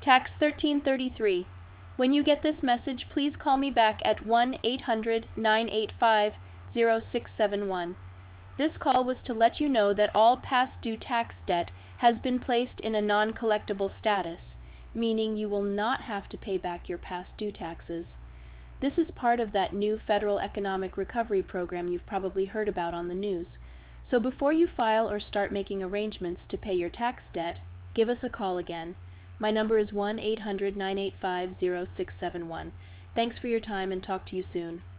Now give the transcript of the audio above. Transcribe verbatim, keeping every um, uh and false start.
Tax thirteen thirty-three. When you get this message, please call me back at one eight hundred, nine eight five, zero six seven one. This call was to let you know that all past due tax debt has been placed in a non-collectible status, meaning you will not have to pay back your past due taxes. This is part of that new federal economic recovery program you've probably heard about on the news. So before you file or start making arrangements to pay your tax debt, give us a call again. My number is one eight hundred, nine eight five, zero six seven one. Thanks for your time and talk to you soon.